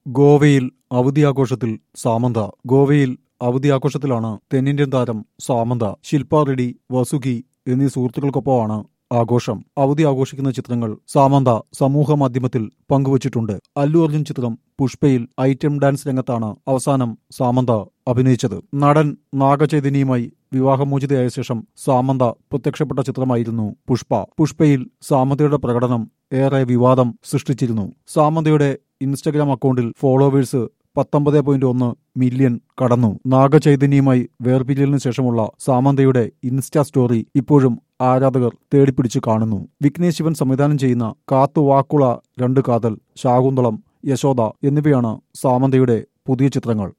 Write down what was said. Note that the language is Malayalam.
ഗോവയിൽ അവധി ആഘോഷത്തിൽ സാമന്ത. ഗോവയിൽ അവധി ആഘോഷത്തിലാണ് തെന്നിന്ത്യൻ താരം സാമന്ത. ശില്പ റെഡ്ഡി, വസുകി എന്നീ സുഹൃത്തുക്കൾക്കൊപ്പമാണ് ആഘോഷം. അവധി ആഘോഷിക്കുന്ന ചിത്രങ്ങൾ സാമന്ത സമൂഹ മാധ്യമത്തിൽ പങ്കുവച്ചിട്ടുണ്ട്. അല്ലു അർജുൻ ചിത്രം പുഷ്പയിൽ ഐറ്റം ഡാൻസ് രംഗത്താണ് അവസാനം സാമന്ത അഭിനയിച്ചത്. നടൻ നാഗചൈതന്യയുമായി വിവാഹമോചിതയായ ശേഷം സാമന്ത പ്രത്യക്ഷപ്പെട്ട ചിത്രമായിരുന്നു പുഷ്പ. പുഷ്പയിൽ സാമന്തയുടെ പ്രകടനം ഏറെ വിവാദം സൃഷ്ടിച്ചിരുന്നു. സാമന്തയുടെ ഇൻസ്റ്റഗ്രാം അക്കൗണ്ടിൽ ഫോളോവേഴ്സ് 19.1 മില്യൺ കടന്നു. നാഗചൈതന്യയുമായി വേർപിരിയലിനു ശേഷമുള്ള സാമന്തയുടെ ഇൻസ്റ്റാ സ്റ്റോറി ഇപ്പോഴും ആരാധകർ തേടിപ്പിടിച്ചു കാണുന്നു. വിഘ്നേഷ് ശിവൻ സംവിധാനം ചെയ്യുന്ന കാത്തു വാക്കുള, രണ്ട് കാതൽ, ശാകുന്തളം, യശോദ എന്നിവയാണ് സാമന്തയുടെ പുതിയ ചിത്രങ്ങൾ.